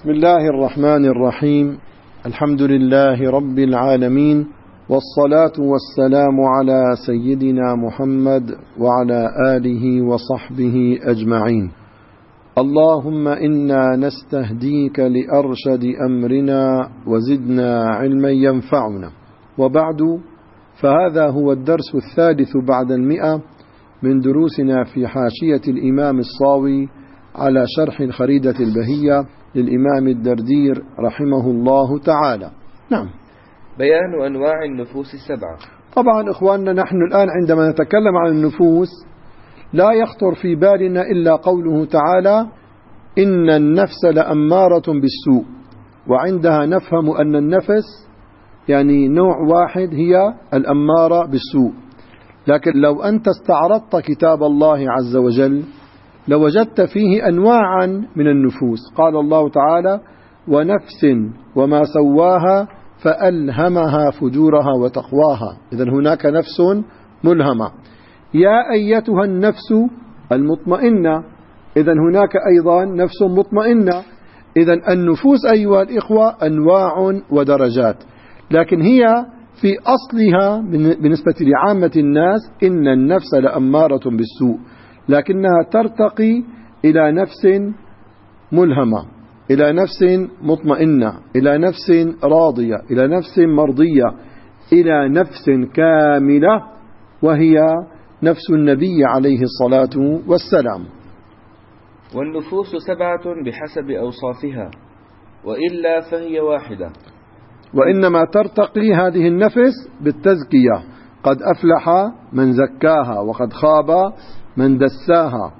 بسم الله الرحمن الرحيم. الحمد لله رب العالمين، والصلاة والسلام على سيدنا محمد وعلى آله وصحبه أجمعين. اللهم إنا نستهديك لأرشد أمرنا وزدنا علما ينفعنا. وبعد، فهذا هو الدرس الثالث بعد 100 من دروسنا في حاشية الإمام الصاوي على شرح الخريدة البهية للإمام الدردير رحمه الله تعالى. نعم. بيان أنواع النفوس السبعة. طبعا إخواننا، نحن الآن عندما نتكلم عن النفوس لا يخطر في بالنا إلا قوله تعالى: إن النفس لأمارة بالسوء. وعندها نفهم أن النفس يعني نوع واحد، هي الأمارة بالسوء. لكن لو أنت استعرضت كتاب الله عز وجل لوجدت فيه أنواعا من النفوس. قال الله تعالى: ونفس وما سواها فألهمها فجورها وتقواها. إذن هناك نفس ملهمة. يا أيتها النفس المطمئنة. إذن هناك أيضا نفس مطمئنة. إذن النفوس أيها الإخوة أنواع ودرجات، لكن هي في أصلها بالنسبة لعامة الناس إن النفس لأمارة بالسوء، لكنها ترتقي إلى نفس ملهمة، إلى نفس مطمئنة، إلى نفس راضية، إلى نفس مرضية، إلى نفس كاملة، وهي نفس النبي عليه الصلاة والسلام. والنفوس 7 بحسب أوصافها، وإلا فهي واحدة. وإنما ترتقي هذه النفس بالتزكية. قد أفلح من زكاها وقد خاب من دساها.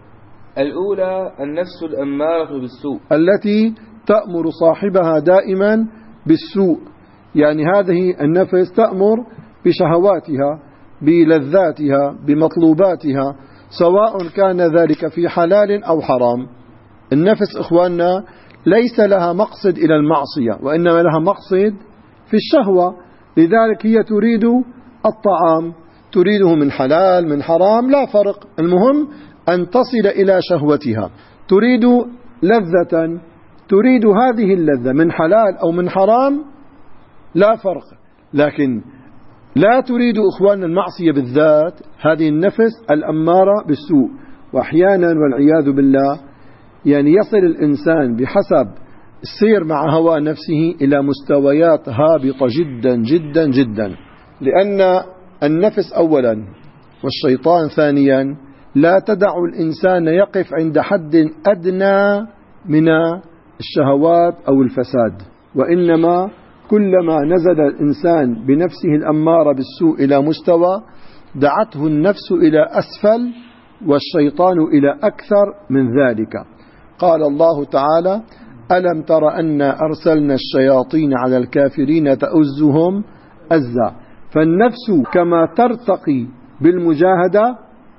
الأولى النفس الأمارة بالسوء، التي تأمر صاحبها دائما بالسوء. يعني هذه النفس تأمر بشهواتها، بلذاتها، بمطلوباتها، سواء كان ذلك في حلال أو حرام. النفس إخواننا ليس لها مقصد إلى المعصية، وإنما لها مقصد في الشهوة. لذلك هي تريد الطعام، تريده من حلال من حرام، لا فرق. المهم أن تصل إلى شهوتها. تريد لذة، تريد هذه اللذة من حلال أو من حرام، لا فرق. لكن لا تريد إخوان المعصية بالذات. هذه النفس الأمارة بالسوء. وأحيانا والعياذ بالله يعني يصل الإنسان بحسب السير مع هوى نفسه إلى مستويات هابطة جدا جدا جدا. لأن النفس أولا والشيطان ثانيا لا تدع الإنسان يقف عند حد أدنى من الشهوات أو الفساد، وإنما كلما نزل الإنسان بنفسه الأمارة بالسوء إلى مستوى دعته النفس إلى أسفل والشيطان إلى أكثر من ذلك. قال الله تعالى: ألم تر أنا أرسلنا الشياطين على الكافرين تؤزهم أزا. فالنفس كما ترتقي بالمجاهدة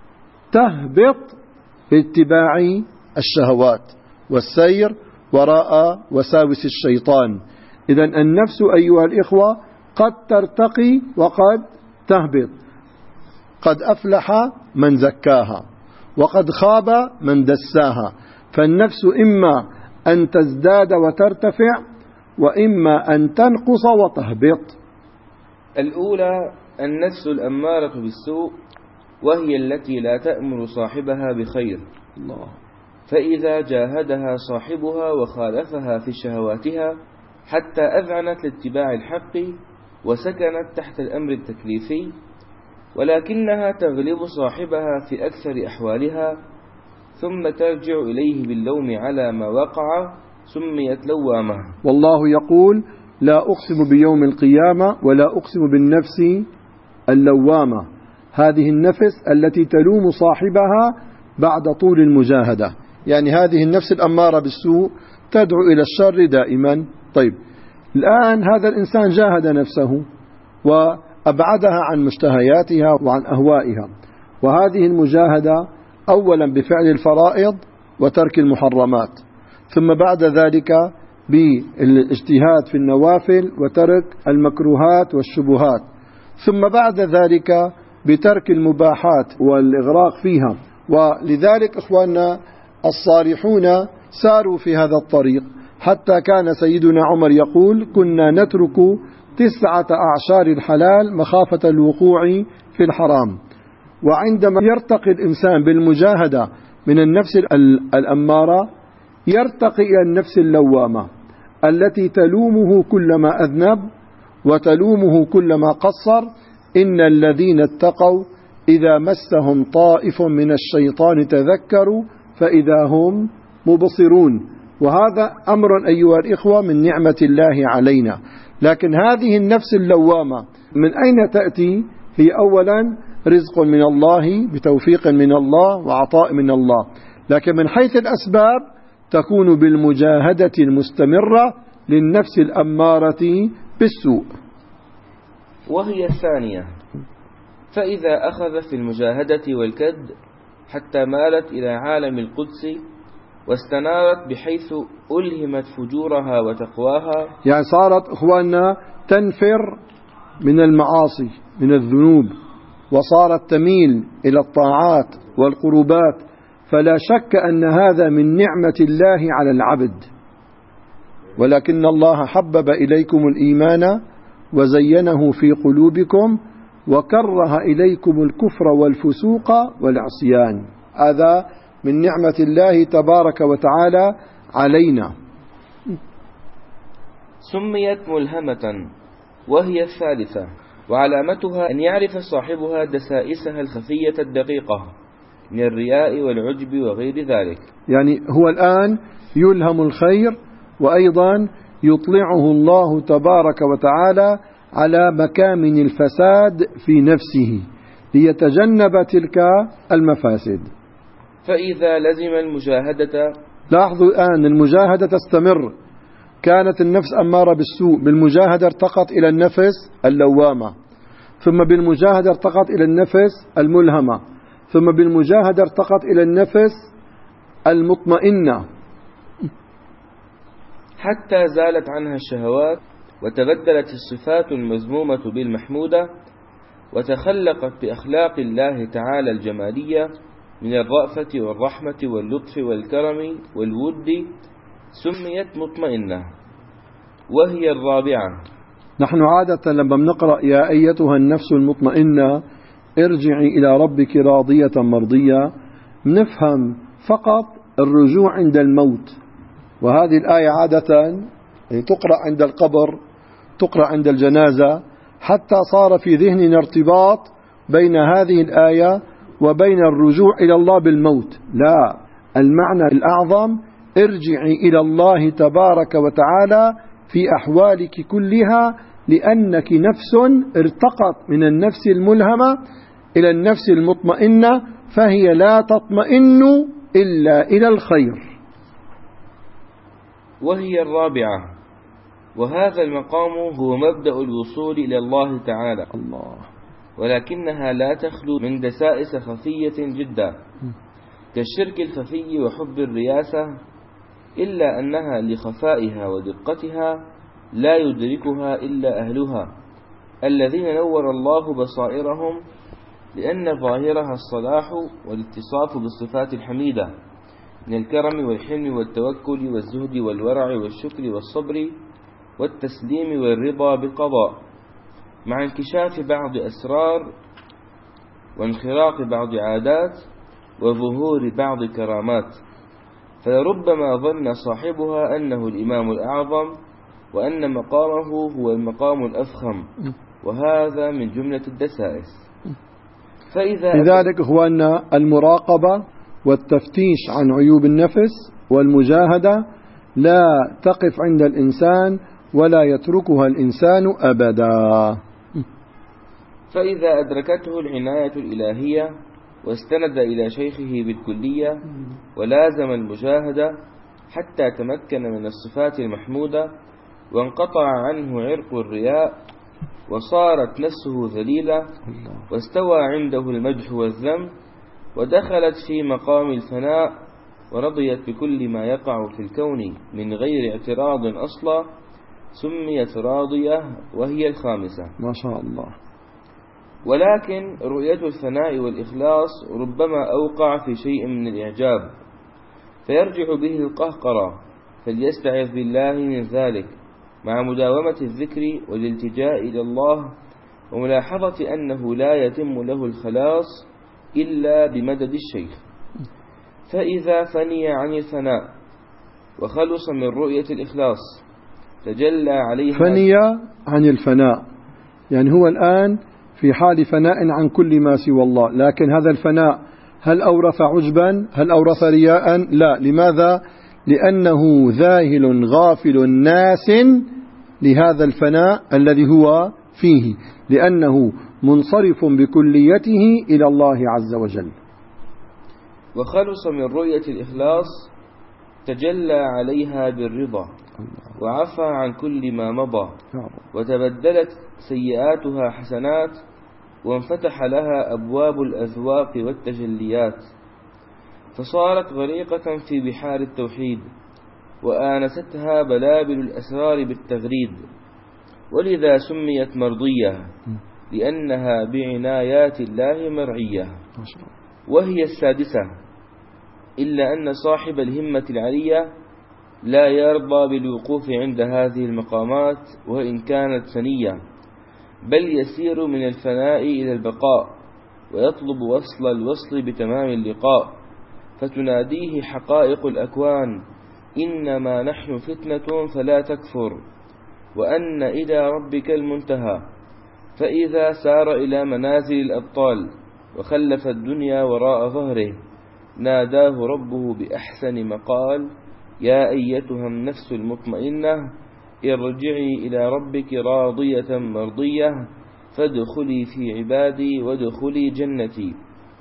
تهبط باتباع الشهوات والسير وراء وساوس الشيطان. إذن النفس أيها الإخوة قد ترتقي وقد تهبط. قد أفلح من زكاها وقد خاب من دساها. فالنفس إما أن تزداد وترتفع، وإما أن تنقص وتهبط. الأولى النفس الأمارة بالسوء، وهي التي لا تأمر صاحبها بخير. الله. فإذا جاهدها صاحبها وخالفها في شهواتها حتى أذعنت لاتباع الحق وسكنت تحت الأمر التكليفي، ولكنها تغلب صاحبها في أكثر أحوالها، ثم ترجع إليه باللوم على ما وقع، سميت لوامة. والله يقول: لا أقسم بيوم القيامة ولا أقسم بالنفس اللوامة. هذه النفس التي تلوم صاحبها بعد طول المجاهدة. يعني هذه النفس الأمارة بالسوء تدعو إلى الشر دائما. طيب، الآن هذا الإنسان جاهد نفسه وأبعدها عن مشتهياتها وعن أهوائها. وهذه المجاهدة أولا بفعل الفرائض وترك المحرمات، ثم بعد ذلك بالاجتهاد في النوافل وترك المكروهات والشبهات، ثم بعد ذلك بترك المباحات والإغراق فيها. ولذلك إخواننا الصالحون ساروا في هذا الطريق حتى كان سيدنا عمر يقول: كنا نترك 9 أعشار الحلال مخافة الوقوع في الحرام. وعندما يرتقي الإنسان بالمجاهدة من النفس الأمارة يرتقي إلى النفس اللوامة التي تلومه كلما أذنب وتلومه كلما قصر. إن الذين اتقوا إذا مسهم طائف من الشيطان تذكروا فإذا هم مبصرون. وهذا أمر أيها الإخوة من نعمة الله علينا. لكن هذه النفس اللوامة من أين تأتي؟ هي أولا رزق من الله بتوفيق من الله وعطاء من الله، لكن من حيث الأسباب تكون بالمجاهدة المستمرة للنفس الأمارة بالسوء. وهي الثانية، فإذا أخذ في المجاهدة والكد حتى مالت إلى عالم القدس واستنارت بحيث ألهمت فجورها وتقواها، يعني صارت إخواننا تنفر من المعاصي من الذنوب وصارت تميل إلى الطاعات والقربات، فلا شك أن هذا من نعمة الله على العبد. ولكن الله حبب إليكم الإيمان وزينه في قلوبكم وكره إليكم الكفر والفسوق والعصيان. هذا من نعمة الله تبارك وتعالى علينا. سميت ملهمة، وهي الثالثة، وعلامتها أن يعرف صاحبها دسائسها الخفية الدقيقة من الرياء والعجب وغير ذلك. يعني هو الآن يلهم الخير، وأيضا يطلعه الله تبارك وتعالى على مكامن الفساد في نفسه ليتجنب تلك المفاسد. فإذا لزم المجاهدة، لاحظوا الآن المجاهدة تستمر. كانت النفس أمارة بالسوء، بالمجاهدة ارتقت إلى النفس اللوامة، ثم بالمجاهدة ارتقت إلى النفس الملهمة، ثم بالمجاهدة ارتقت إلى النفس المطمئنة، حتى زالت عنها الشهوات وتبدلت الصفات المذمومة بالمحمودة وتخلقت بأخلاق الله تعالى الجمالية من الرأفة والرحمة واللطف والكرم والود. سميت مطمئنة. وهي الرابعة. نحن عادة لما بنقرأ يا أيتها النفس المطمئنة ارجعي إلى ربك راضية مرضية نفهم فقط الرجوع عند الموت. وهذه الآية عادة تقرأ عند القبر، تقرأ عند الجنازة، حتى صار في ذهننا ارتباط بين هذه الآية وبين الرجوع إلى الله بالموت. لا، المعنى الأعظم ارجعي إلى الله تبارك وتعالى في أحوالك كلها، لأنك نفس ارتقت من النفس الملهمة إلى النفس المطمئنة، فهي لا تطمئن إلا إلى الخير. وهي الرابعة، وهذا المقام هو مبدأ الوصول إلى الله تعالى، ولكنها لا تخلو من دسائس خفية جدا كالشرك الخفي وحب الرياسة، إلا أنها لخفائها ودقتها لا يدركها إلا أهلها الذين نور الله بصائرهم، لأن ظاهرها الصلاح والاتصاف بالصفات الحميدة من الكرم والحلم والتوكل والزهد والورع والشكر والصبر والتسليم والرضا بالقضاء، مع انكشاف بعض أسرار وانخراق بعض عادات وظهور بعض كرامات. فلربما ظن صاحبها أنه الإمام الأعظم وأن مقامه هو المقام الأفخم، وهذا من جملة الدسائس. لذلك هو أن المراقبة والتفتيش عن عيوب النفس والمجاهدة لا تقف عند الإنسان ولا يتركها الإنسان أبدا. فإذا أدركته العناية الإلهية واستند إلى شيخه بالكلية ولازم المجاهدة حتى تمكن من الصفات المحمودة وانقطع عنه عرق الرياء وصارت نفسه ذليلة واستوى عنده المدح والذم ودخلت في مقام الفناء ورضيت بكل ما يقع في الكون من غير اعتراض أصلا، سميت راضية. وهي الخامسة. ما شاء الله. ولكن رؤية الفناء والإخلاص ربما أوقع في شيء من الإعجاب فيرجع به القهقرة فليستعذ بالله من ذلك مع مداومة الذكر والالتجاء إلى الله، وملاحظة أنه لا يتم له الخلاص إلا بمدد الشيخ. فإذا فني عن الفناء وخلص من رؤية الإخلاص تجلى عليها. فني عن الفناء يعني هو الآن في حال فناء عن كل ما سوى الله، لكن هذا الفناء هل أورث عجبا؟ هل أورث رياء؟ لا. لماذا؟ لأنه ذاهل غافل ناس لهذا الفناء الذي هو فيه، لأنه منصرف بكليته إلى الله عز وجل. وخلص من رؤية الإخلاص تجلى عليها بالرضا وعفى عن كل ما مضى، وتبدلت سيئاتها حسنات، وانفتح لها أبواب الأذواق والتجليات، فصارت غريقة في بحار التوحيد، وآنستها بلابل الأسرار بالتغريد. ولذا سميت مرضية لأنها بعنايات الله مرعية. وهي السادسة، إلا أن صاحب الهمة العلية لا يرضى بالوقوف عند هذه المقامات وإن كانت سنية، بل يسير من الفناء إلى البقاء، ويطلب وصل الوصل بتمام اللقاء، فتناديه حقائق الأكوان: إنما نحن فتنة فلا تكفر، وأن إلى ربك المنتهى. فإذا سار إلى منازل الأبطال وخلف الدنيا وراء ظهره ناداه ربه بأحسن مقال: يا أيتها النفس المطمئنة ارجعي إلى ربك راضية مرضية فادخلي في عبادي وادخلي جنتي.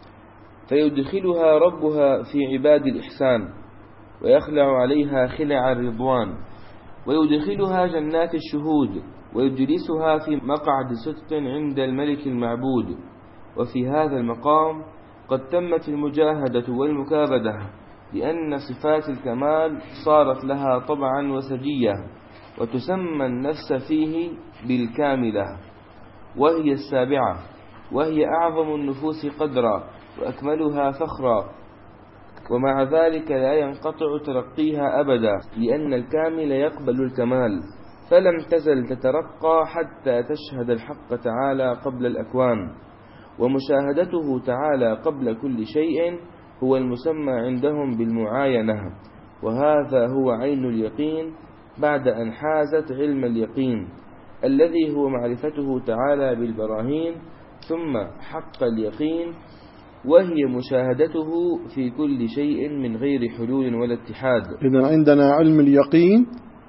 فيدخلها ربها في عباد الإحسان، ويخلع عليها خلع الرضوان، ويدخلها جنات الشهود، ويجلسها في مقعد صدق عند الملك المعبود. وفي هذا المقام قد تمت المجاهدة والمكابدة، لأن صفات الكمال صارت لها طبعا وسجية، وتسمى النفس فيه بالكاملة، وهي السابعة، وهي أعظم النفوس قدرا وأكملها فخرا، ومع ذلك لا ينقطع ترقيها أبدا، لأن الكامل يقبل الكمال، فلم تزل تترقى حتى تشهد الحق تعالى قبل الأكوان. ومشاهدته تعالى قبل كل شيء هو المسمى عندهم بالمعاينة، وهذا هو عين اليقين بعد أن حازت علم اليقين الذي هو معرفته تعالى بالبراهين، ثم حق اليقين وهي مشاهدته في كل شيء من غير حلول ولا اتحاد. إذن عندنا علم اليقين،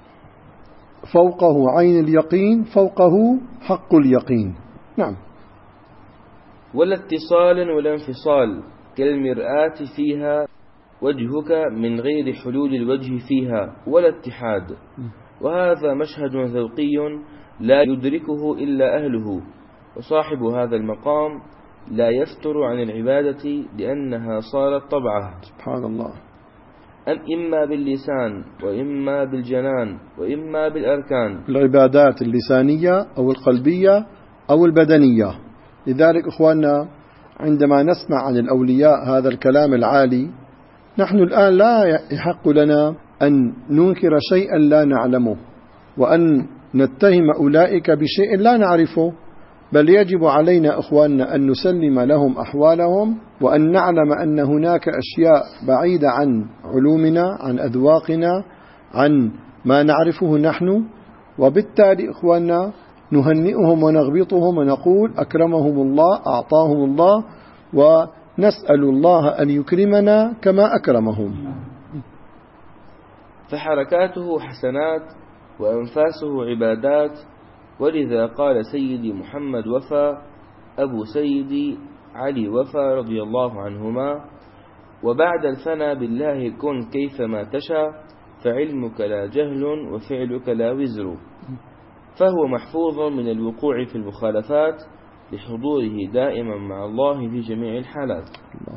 فوقه عين اليقين، فوقه حق اليقين. نعم. ولا اتصال ولا انفصال كالمرآة فيها وجهك من غير حلول الوجه فيها، ولا اتحاد. وهذا مشهد ذوقي لا يدركه إلا أهله، وصاحب هذا المقام لا يفتر عن العبادة لأنها صارت طبعه. سبحان الله. إما باللسان وإما بالجنان وإما بالأركان، العبادات اللسانية أو القلبية أو البدنية. لذلك إخواننا عندما نسمع عن الأولياء هذا الكلام العالي، نحن الآن لا يحق لنا أن ننكر شيئا لا نعلمه، وأن نتهم أولئك بشيء لا نعرفه، بل يجب علينا إخواننا أن نسلم لهم أحوالهم، وأن نعلم أن هناك أشياء بعيدة عن علومنا، عن أذواقنا، عن ما نعرفه نحن. وبالتالي إخواننا نهنئهم ونغبطهم ونقول أكرمهم الله، أعطاهم الله، ونسأل الله أن يكرمنا كما أكرمهم. فحركاته حسنات وأنفاسه عبادات. ولذا قال سيدي محمد وفا أبو سيدي علي وفا رضي الله عنهما: وبعد الفنا بالله كن كيفما تشاء، فعلمك لا جهل وفعلك لا وزر. فهو محفوظ من الوقوع في المخالفات لحضوره دائما مع الله في جميع الحالات.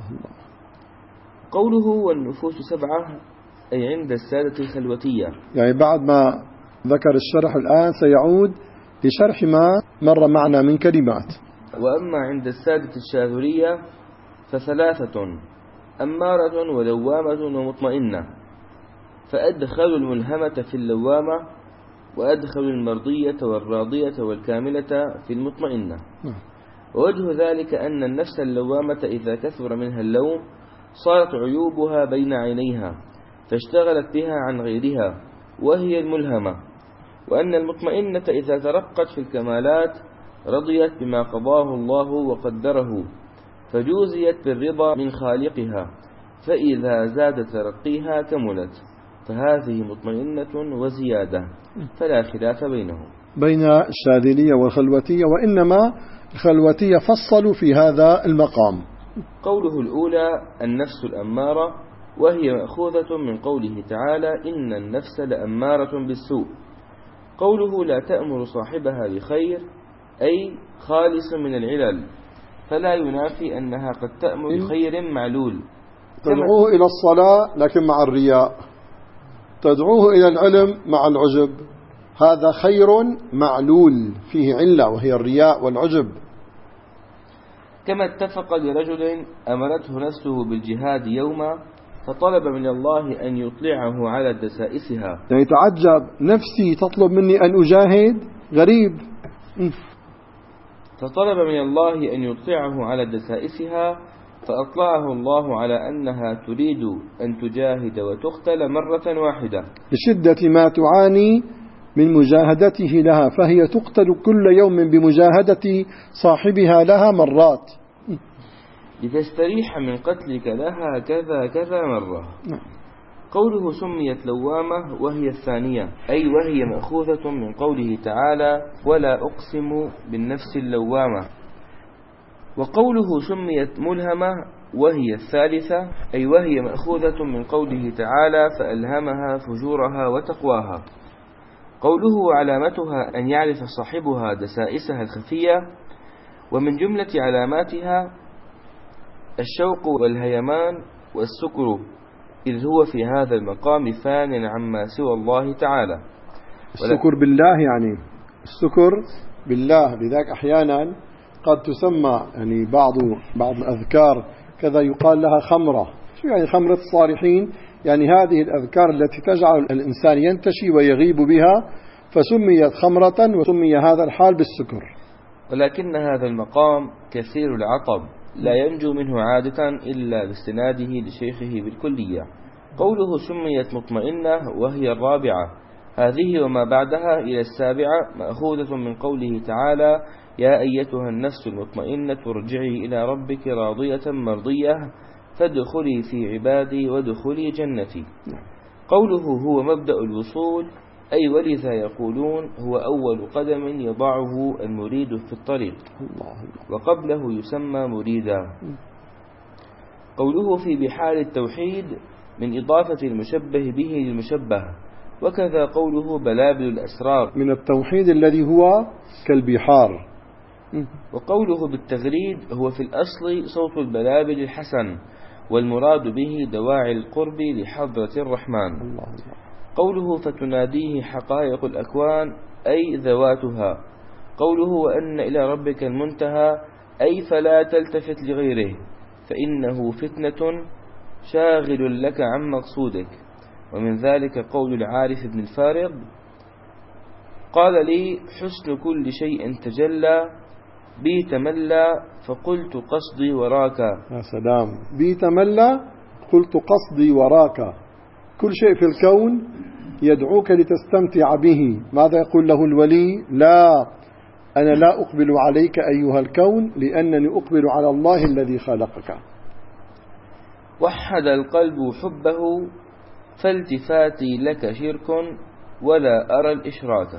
قوله والنفوس سبعة أي عند السادة الخلوتية، يعني بعد ما ذكر الشرح الآن سيعود لشرح ما مر معنا من كلمات. وأما عند السادة الشاذلية فثلاثة: أمارة ولوامة ومطمئنة. فأدخلوا الملهمة في اللوامة، وأدخلوا المرضية والراضية والكاملة في المطمئنة. ووجه ذلك أن النفس اللوامة إذا كثر منها اللوم صارت عيوبها بين عينيها فاشتغلت بها عن غيرها وهي الملهمة، وأن المطمئنة إذا ترقت في الكمالات رضيت بما قضاه الله وقدره فجوزيت بالرضا من خالقها، فإذا زاد ترقيها كملت، فهذه مطمئنة وزيادة، فلا خلاف بينهم بين الشاذلية والخلوتية، وإنما الخلوتية فصلوا في هذا المقام. قوله الأولى النفس الأمارة، وهي مأخوذة من قوله تعالى إن النفس لأمارة بالسوء. قوله لا تأمر صاحبها بخير أي خالص من العلل، فلا ينافي أنها قد تأمر بخير معلول، تدعوه إلى الصلاة لكن مع الرياء، تدعوه إلى العلم مع العجب، هذا خير معلول فيه علة وهي الرياء والعجب. كما اتفق لرجل أمرته نفسه بالجهاد يوما فطلب من الله أن يطلعه على دسائسها، يعني تعجب، نفسي تطلب مني أن أجاهد، غريب. فطلب من الله أن يطلعه على دسائسها فأطلعه الله على أنها تريد أن تجاهد وتقتل مرة واحدة بشدة ما تعاني من مجاهدته لها، فهي تقتل كل يوم بمجاهدة صاحبها لها مرات، لتستريح من قتلك لها كذا كذا مرة. قوله سميت لوامة وهي الثانية، أي وهي مأخوذة من قوله تعالى ولا أقسم بالنفس اللوامة. وقوله سميت ملهمة وهي الثالثة، أي وهي مأخوذة من قوله تعالى فألهمها فجورها وتقواها. قوله علامتها أن يعرف صاحبها دسائسها الخفية، ومن جملة علاماتها الشوق والهيمان والسكر، إذ هو في هذا المقام فان عما سوى الله تعالى. السكر بالله، يعني السكر بالله، لذلك أحيانا قد تسمى يعني بعض الأذكار كذا يقال لها خمرة. شو يعني خمرة الصالحين؟ يعني هذه الأذكار التي تجعل الإنسان ينتشي ويغيب بها، فسميت خمرة وسمي هذا الحال بالسكر. ولكن هذا المقام كثير العطب لا ينجو منه عادة إلا باستناده لشيخه بالكلية. قوله سميت مطمئنة وهي الرابعة، هذه وما بعدها إلى السابعة مأخوذة من قوله تعالى يا أيتها النفس المطمئنة ارجعي إلى ربك راضية مرضية فادخلي في عبادي وادخلي جنتي. قوله هو مبدأ الوصول، أي ولذا يقولون هو أول قدم يضعه المريد في الطريق، وقبله يسمى مريدا. قوله في بحار التوحيد من إضافة المشبه به للمشبه، وكذا قوله بلابل الأسرار من التوحيد الذي هو كالبحار. وقوله بالتغريد هو في الأصل صوت البلابل الحسن، والمراد به دواعي القرب لحضرة الرحمن. قوله فتناديه حقائق الأكوان أي ذواتها. قوله وأن إلى ربك المنتهى أي فلا تلتفت لغيره فإنه فتنة شاغل لك عن مقصودك. ومن ذلك قول العارف بن الفارض قال لي حسن كل شيء تجلى بي تملى فقلت قصدي وراك. يا سلام، بي تملى قلت قصدي وراك. كل شيء في الكون يدعوك لتستمتع به. ماذا يقول له الولي؟ لا، أنا لا أقبل عليك أيها الكون لأنني أقبل على الله الذي خلقك. وحد القلب حبه فالتفاتي لك شرك ولا أرى الإشراك.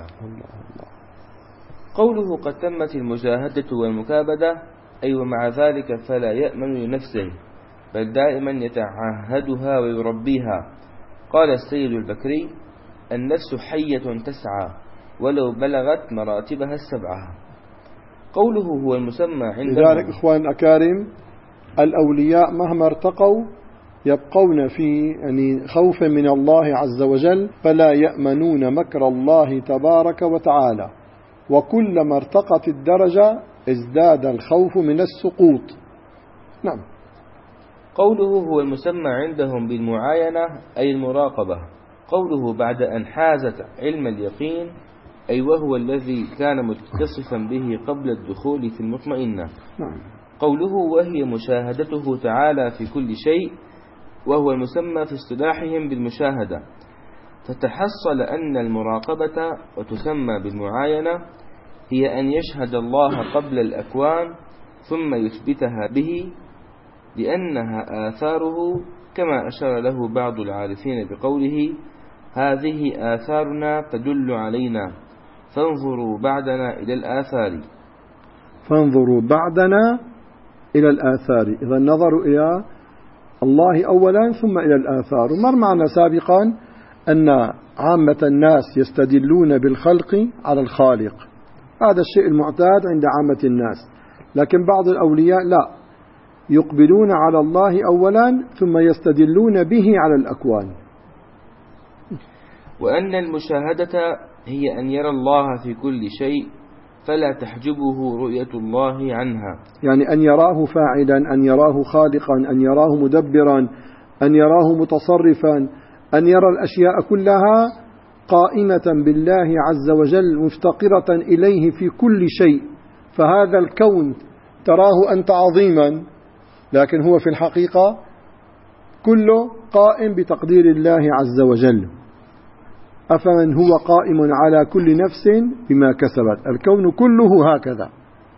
قوله قد تمت المجاهدة والمكابدة، أي ومع ذلك فلا يأمن لنفسه بل دائما يتعهدها ويربيها. قال السيد البكري النفس حية تسعى ولو بلغت مراتبها السبعة. قوله هو المسمى عندهم. لذلك إخوان الأكارم الأولياء مهما ارتقوا يبقون في خوف من الله عز وجل، فلا يأمنون مكر الله تبارك وتعالى، وكلما ارتقت الدرجة ازداد الخوف من السقوط. نعم. قوله هو المسمى عندهم بالمعاينة أي المراقبة. قوله بعد أن حازت علم اليقين أي وهو الذي كان متصفا به قبل الدخول في المطمئنة. قوله وهي مشاهدته تعالى في كل شيء وهو المسمى في اصطلاحهم بالمشاهدة، فتحصل أن المراقبة وتسمى بالمعاينة هي أن يشهد الله قبل الأكوان ثم يثبتها به لأنها آثاره، كما أشار له بعض العارفين بقوله هذه آثارنا تدل علينا فانظروا بعدنا إلى الآثار. فانظروا بعدنا إلى الآثار، إذا النظر إلى الله أولا ثم إلى الآثار. ومر معنا سابقا أن عامة الناس يستدلون بالخلق على الخالق، هذا الشيء المعتاد عند عامة الناس، لكن بعض الأولياء لا، يقبلون على الله أولا ثم يستدلون به على الأكوان. وأن المشاهدة هي أن يرى الله في كل شيء فلا تحجبه رؤية الله عنها، يعني أن يراه فاعلا، أن يراه خالقا، أن يراه مدبرا، أن يراه متصرفا، أن يرى الأشياء كلها قائمة بالله عز وجل مفتقرة إليه في كل شيء. فهذا الكون تراه أنت عظيما، لكن هو في الحقيقة كله قائم بتقدير الله عز وجل. أفمن هو قائم على كل نفس بما كسبت، الكون كله هكذا.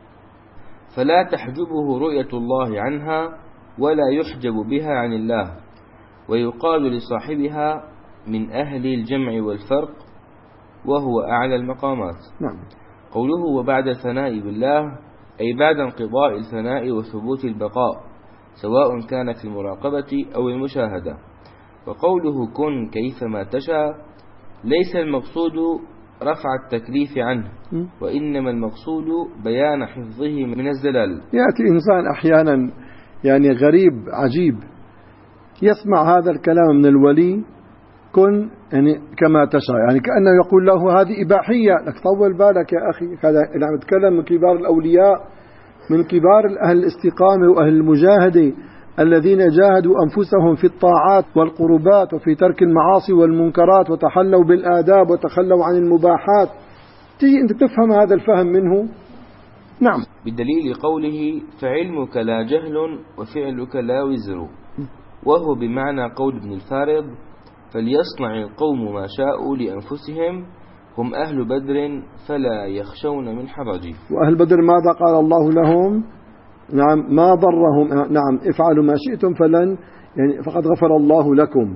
فلا تحجبه رؤية الله عنها ولا يحجب بها عن الله، ويقال لصاحبها من أهل الجمع والفرق وهو أعلى المقامات. نعم. قوله وبعد الثناء بالله أي بعد انقضاء الثناء وثبوت البقاء، سواء كان في المراقبة أو المشاهدة. وقوله كن كيفما تشاء ليس المقصود رفع التكليف عنه، وإنما المقصود بيان حفظه من الزلال. يأتي إنسان أحيانا يعني غريب عجيب يسمع هذا الكلام من الولي كن يعني كما تشاء، يعني كأنه يقول له هذه إباحية، لك طول بالك يا أخي، هذا نحن نتكلم من كبار الأولياء، من كبار أهل الاستقامة وأهل المجاهدة الذين جاهدوا أنفسهم في الطاعات والقربات وفي ترك المعاصي والمنكرات وتحلوا بالآداب وتخلوا عن المباحات. تيجي أنت تفهم هذا الفهم منه؟ نعم. بدليل قوله فعلمك لا جهل وفعلك لا وزر، وهو بمعنى قول ابن الفارض فليصنع القوم ما شاءوا لأنفسهم هم أهل بدر فلا يخشون من حرج. وأهل بدر ماذا قال الله لهم؟ نعم ما ضرهم، نعم افعلوا ما شئتم فلن يعني فقد غفر الله لكم.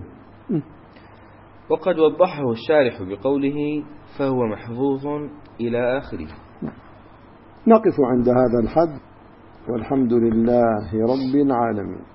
وقد وضحه الشارح بقوله فهو محظوظ إلى آخره. نقف عند هذا الحد، والحمد لله رب العالمين.